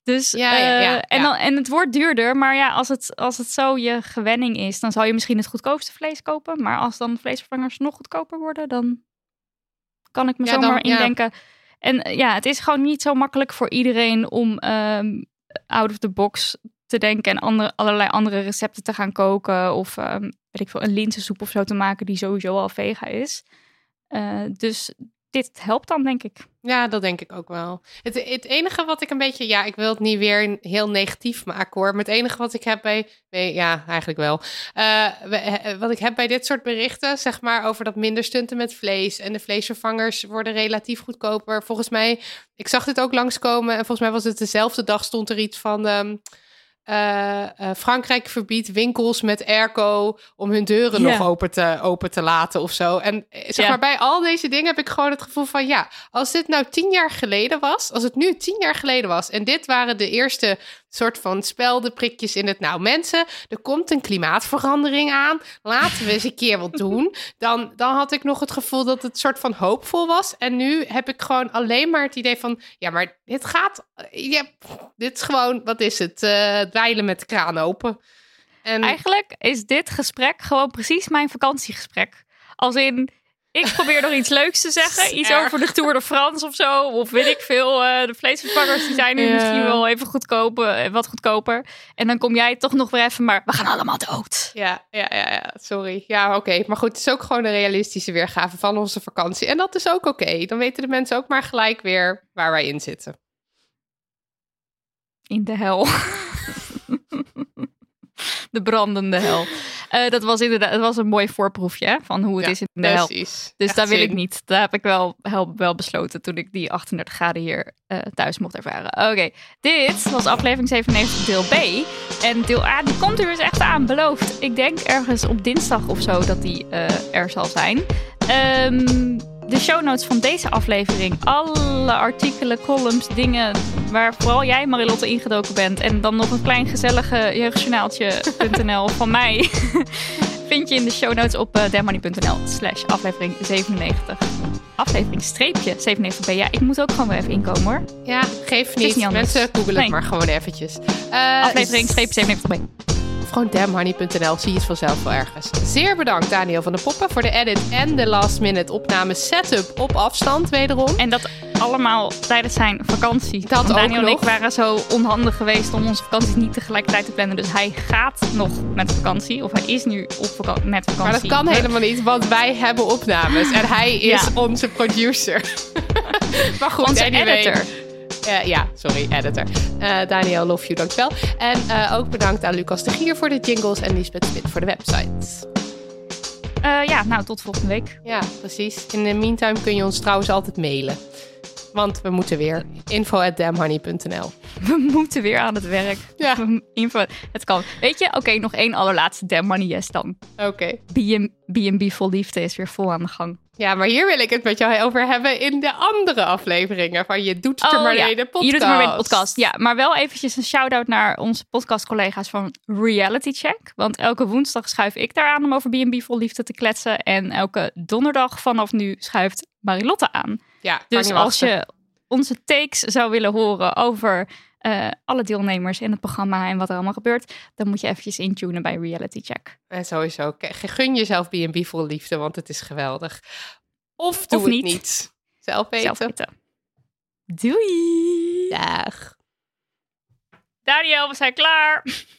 [SPEAKER 5] Dus,
[SPEAKER 4] ja, ja, ja,
[SPEAKER 5] uh, en, dan, en het wordt duurder, maar ja, als het, als het zo je gewenning is, dan zal je misschien het goedkoopste vlees kopen. Maar als dan vleesvervangers nog goedkoper worden, dan kan ik me
[SPEAKER 4] ja,
[SPEAKER 5] zomaar
[SPEAKER 4] dan,
[SPEAKER 5] indenken. Ja. En ja, het is gewoon niet zo makkelijk voor iedereen om um, out of the box te denken en andere, allerlei andere recepten te gaan koken. Of um, weet ik veel, een linzensoep of zo te maken die sowieso al vega is. Uh, dus dit helpt dan, denk ik.
[SPEAKER 4] Ja, dat denk ik ook wel. Het, het enige wat ik een beetje... Ja, ik wil het niet weer heel negatief maken, hoor. Maar het enige wat ik heb bij... bij ja, eigenlijk wel. Uh, wat ik heb bij dit soort berichten, zeg maar, over dat minder stunten met vlees en de vleesvervangers worden relatief goedkoper. Volgens mij, ik zag dit ook langskomen en volgens mij was het dezelfde dag stond er iets van... Um, Uh, uh, Frankrijk verbiedt winkels met airco om hun deuren yeah. nog open te, open te laten of zo. En zeg yeah. maar, bij al deze dingen heb ik gewoon het gevoel van... ja, als dit nou tien jaar geleden was... als het nu tien jaar geleden was... en dit waren de eerste soort van speldenprikjes in het... nou mensen, er komt een klimaatverandering aan. Laten we eens een keer wat doen. Dan, dan had ik nog het gevoel dat het soort van hoopvol was. En nu heb ik gewoon alleen maar het idee van... ja, maar dit gaat... Ja, dit is gewoon, wat is het... Uh, dweilen met de kraan open. En...
[SPEAKER 5] Eigenlijk is dit gesprek gewoon precies mijn vakantiegesprek. Als in, ik probeer nog iets leuks te zeggen. Iets over de Tour de France of zo. Of weet ik veel. Uh, de vleesvervangers die zijn nu ja. misschien wel even goedkoper, wat goedkoper. En dan kom jij toch nog weer even, maar we gaan allemaal dood.
[SPEAKER 4] Ja, ja, ja, ja sorry. Ja, oké. Okay. Maar goed, het is ook gewoon een realistische weergave van onze vakantie. En dat is ook oké. Okay. Dan weten de mensen ook maar gelijk weer waar wij in zitten.
[SPEAKER 5] In de hel. De brandende hel. Uh, dat was inderdaad, het was een mooi voorproefje hè, van hoe het ja, is in de hel. Dus echt daar wil zin. ik niet. Daar heb ik wel, wel besloten toen ik die achtendertig graden hier uh, thuis mocht ervaren. Oké, okay. Dit was aflevering zevenennegentig deel B. En deel A, die komt er dus echt aan, beloofd. Ik denk ergens op dinsdag of zo dat die uh, er zal zijn. Um, De show notes van deze aflevering. Alle artikelen, columns, dingen waar vooral jij, Marilotte, ingedoken bent. En dan nog een klein gezellige jeugdjournaaltje.nl van mij. Vind je in de show notes op uh, damnmoney.nl slash aflevering zevenennegentig. Aflevering streepje zevenennegentig b. Ja, ik moet ook gewoon weer even inkomen hoor.
[SPEAKER 4] Ja, geef niet. niet Mensen googelen nee. het maar gewoon eventjes.
[SPEAKER 5] Uh, aflevering streepje zevenennegentig b.
[SPEAKER 4] Of gewoon damnhoney punt n l, zie je het vanzelf wel ergens. Zeer bedankt Daniel van der Poppen voor de edit en de last minute opname setup op afstand wederom.
[SPEAKER 5] En dat allemaal tijdens zijn vakantie.
[SPEAKER 4] Dat ook
[SPEAKER 5] Daniel
[SPEAKER 4] nog.
[SPEAKER 5] en ik waren zo onhandig geweest om onze vakanties niet tegelijkertijd te plannen. Dus hij gaat nog met vakantie. Of hij is nu op vaka- met vakantie.
[SPEAKER 4] Maar dat kan helemaal niet, want wij hebben opnames. En hij is ja. onze producer. Maar goed,
[SPEAKER 5] onze
[SPEAKER 4] anyway.
[SPEAKER 5] editor.
[SPEAKER 4] Uh, ja, sorry, editor. Uh, Daniel, love you, dankjewel. En uh, ook bedankt aan Lucas de Gier voor de jingles en Lisbeth Smit voor de website.
[SPEAKER 5] Uh, ja, nou, tot volgende week.
[SPEAKER 4] Ja, precies. In de meantime kun je ons trouwens altijd mailen. Want we moeten weer. info at damnhoney punt n l.
[SPEAKER 5] We moeten weer aan het werk.
[SPEAKER 4] Ja.
[SPEAKER 5] Info, het kan. Weet je, oké, okay, nog één allerlaatste Damn Money Yes dan.
[SPEAKER 4] Oké. Okay.
[SPEAKER 5] B en B vol liefde is weer vol aan de gang.
[SPEAKER 4] Ja, maar hier wil ik het met jou over hebben in de andere afleveringen van Je Doet Het Er Maar Mee, de podcast.
[SPEAKER 5] Je Doet Het Maar Mee, de podcast. Ja, maar wel eventjes een shout-out naar onze podcastcollega's van Reality Check. Want elke woensdag schuif ik daar aan om over B en B vol liefde te kletsen. En elke donderdag vanaf nu schuift Marilotte aan.
[SPEAKER 4] Ja,
[SPEAKER 5] dus als je onze takes zou willen horen over uh, alle deelnemers in het programma en wat er allemaal gebeurt, dan moet je eventjes intunen bij Reality Check.
[SPEAKER 4] En sowieso, gun jezelf B en B vol liefde, want het is geweldig. Of doe
[SPEAKER 5] of
[SPEAKER 4] het
[SPEAKER 5] niet.
[SPEAKER 4] niet. Zelf weten.
[SPEAKER 5] Zelf weten. Doei!
[SPEAKER 4] Dag.
[SPEAKER 5] Daniel, we zijn klaar.